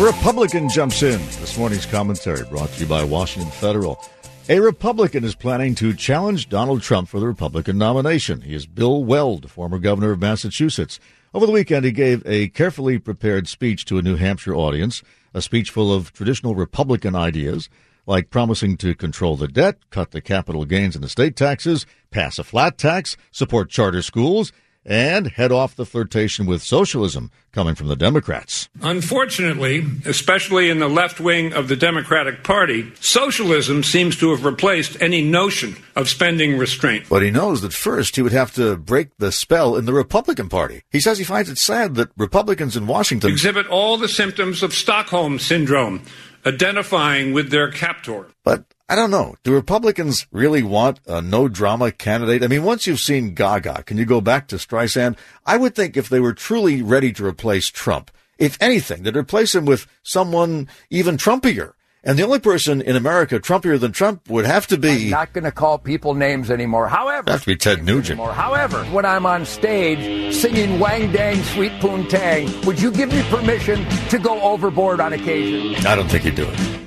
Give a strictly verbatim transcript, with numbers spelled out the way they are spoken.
A Republican jumps in. This morning's commentary brought to you by Washington Federal. A Republican is planning to challenge Donald Trump for the Republican nomination. He is Bill Weld, former governor of Massachusetts. Over the weekend, he gave a carefully prepared speech to a New Hampshire audience, a speech full of traditional Republican ideas, like promising to control the debt, cut the capital gains and estate taxes, pass a flat tax, support charter schools, and head off the flirtation with socialism coming from the Democrats. Unfortunately, especially in the left wing of the Democratic Party, socialism seems to have replaced any notion of spending restraint. But he knows that first he would have to break the spell in the Republican Party. He says he finds it sad that Republicans in Washington exhibit all the symptoms of Stockholm Syndrome, identifying with their captor. But I don't know. Do Republicans really want a no-drama candidate? I mean, once you've seen Gaga, can you go back to Streisand? I would think if they were truly ready to replace Trump, if anything, they'd replace him with someone even Trumpier. And the only person in America Trumpier than Trump would have to be... I'm not going to call people names anymore. However... Have to be Ted Nugent. Anymore. However, when I'm on stage singing Wang Dang Sweet Poontang, would you give me permission to go overboard on occasion? I don't think you'd do it.